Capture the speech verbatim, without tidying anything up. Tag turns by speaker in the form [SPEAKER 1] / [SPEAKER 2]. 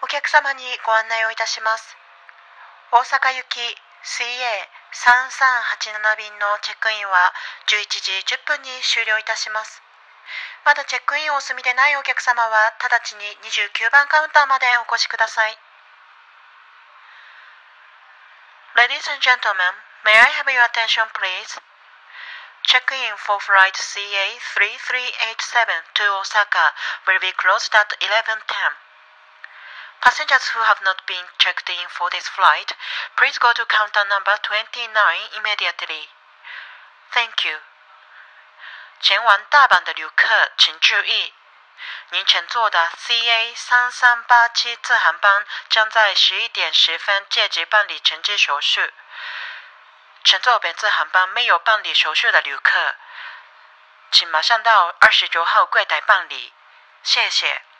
[SPEAKER 1] お客様にご案内をいたします。大阪行き シーエーさんさんはちなな 便のチェックインはじゅういちじじゅっぷんに終了いたします。まだチェックインをお済みでないお客様は直ちににじゅうきゅうばんカウンターまでお越しください。Ladies and gentlemen, may I have your attention please? Check-in for flight C A three three eight seven to Osaka will be closed at eleven ten.Passengers who have not been checked in for this flight, please go to counter number twenty-nine immediately. Thank you. 前往大阪的旅客请注意，您乘坐的 C A 三三八七次航班将在十一点十分借机办理乘机手续。乘坐本次航班没有办理手续的旅客，请马上到二十九号柜台办理。谢谢。